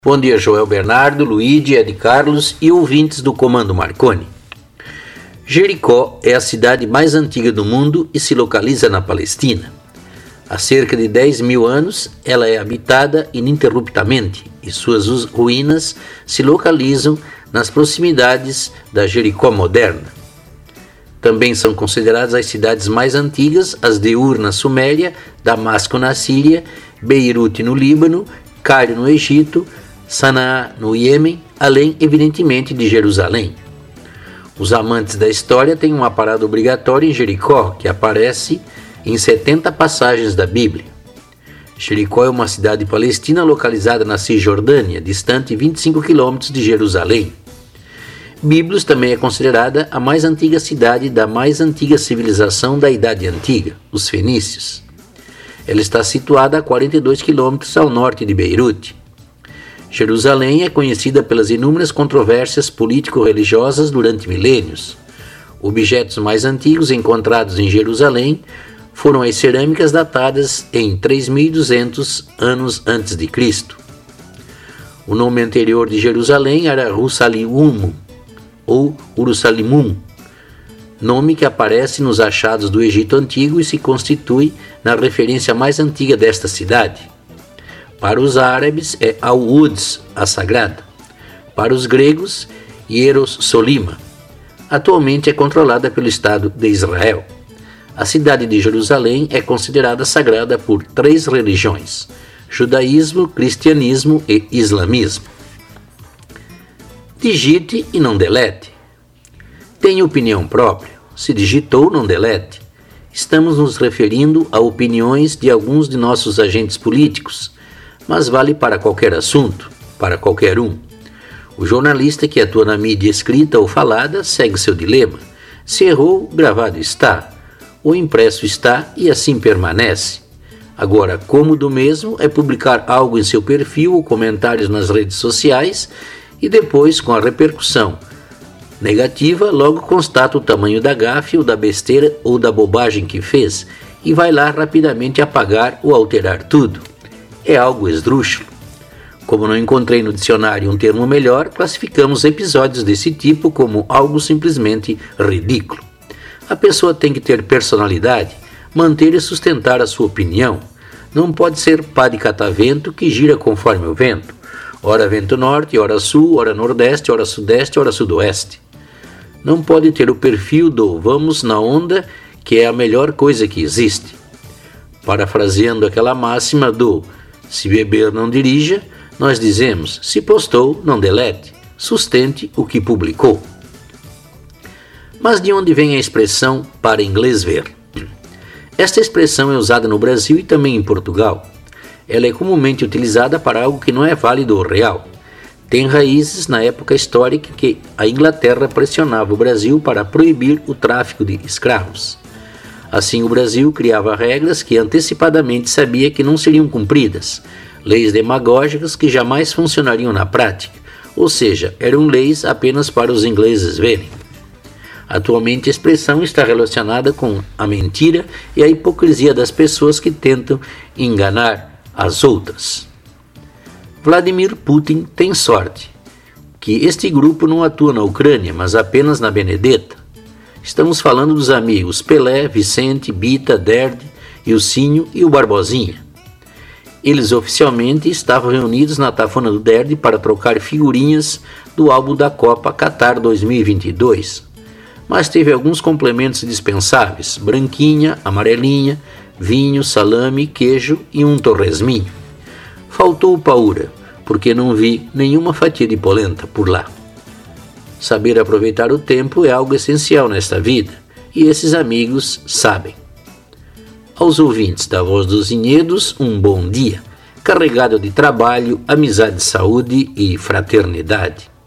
Bom dia, Joel Bernardo, Luigi, Ed Carlos e ouvintes do Comando Marconi. Jericó é a cidade mais antiga do mundo e se localiza na Palestina. Há cerca de 10 mil anos, ela é habitada ininterruptamente e suas ruínas se localizam nas proximidades da Jericó moderna. Também são consideradas as cidades mais antigas as de Ur na Suméria, Damasco na Síria, Beirute no Líbano, Cairo no Egito, Sanaá no Iêmen, além, evidentemente, de Jerusalém. Os amantes da história têm uma parada obrigatória em Jericó, que aparece em 70 passagens da Bíblia. Jericó é uma cidade palestina localizada na Cisjordânia, distante 25 quilômetros de Jerusalém. Biblos também é considerada a mais antiga cidade da mais antiga civilização da Idade Antiga, os fenícios. Ela está situada a 42 quilômetros ao norte de Beirute. Jerusalém é conhecida pelas inúmeras controvérsias político-religiosas durante milênios. Objetos mais antigos encontrados em Jerusalém foram as cerâmicas datadas em 3.200 anos antes de Cristo. O nome anterior de Jerusalém era Russalimum, ou Urussalimum, nome que aparece nos achados do Egito Antigo e se constitui na referência mais antiga desta cidade. Para os árabes é Al-Quds, a sagrada. Para os gregos, Hierosolima. Atualmente é controlada pelo Estado de Israel. A cidade de Jerusalém é considerada sagrada por 3 religiões: judaísmo, cristianismo e islamismo. Digite e não delete. Tenha opinião própria. Se digitou, não delete. Estamos nos referindo a opiniões de alguns de nossos agentes políticos, mas vale para qualquer assunto, para qualquer um. O jornalista que atua na mídia escrita ou falada segue seu dilema. Se errou, gravado está. O impresso está e assim permanece. Agora, cômodo mesmo é publicar algo em seu perfil ou comentários nas redes sociais e depois, com a repercussão negativa, logo constata o tamanho da gafe ou da besteira ou da bobagem que fez e vai lá rapidamente apagar ou alterar tudo. É algo esdrúxulo. Como não encontrei no dicionário um termo melhor, classificamos episódios desse tipo como algo simplesmente ridículo. A pessoa tem que ter personalidade, manter e sustentar a sua opinião. Não pode ser pá de catavento que gira conforme o vento. Ora vento norte, ora sul, ora nordeste, ora sudeste, ora sudoeste. Não pode ter o perfil do vamos na onda, que é a melhor coisa que existe. Parafraseando aquela máxima do se beber não dirija, nós dizemos, se postou, não delete, sustente o que publicou. Mas de onde vem a expressão para inglês ver? Esta expressão é usada no Brasil e também em Portugal. Ela é comumente utilizada para algo que não é válido ou real. Tem raízes na época histórica que a Inglaterra pressionava o Brasil para proibir o tráfico de escravos. Assim, o Brasil criava regras que antecipadamente sabia que não seriam cumpridas, leis demagógicas que jamais funcionariam na prática, ou seja, eram leis apenas para os ingleses verem. Atualmente, a expressão está relacionada com a mentira e a hipocrisia das pessoas que tentam enganar as outras. Vladimir Putin tem sorte, que este grupo não atua na Ucrânia, mas apenas na Benedetta. Estamos falando dos amigos Pelé, Vicente, Bita, Derd, Ilcinho e o Barbosinha. Eles oficialmente estavam reunidos na Tafona do Derd para trocar figurinhas do álbum da Copa Qatar 2022. Mas teve alguns complementos dispensáveis: branquinha, amarelinha, vinho, salame, queijo e um torresminho. Faltou o paura, porque não vi nenhuma fatia de polenta por lá. Saber aproveitar o tempo é algo essencial nesta vida, e esses amigos sabem. Aos ouvintes da Voz dos Vinhedos, um bom dia, carregado de trabalho, amizade, saúde e fraternidade.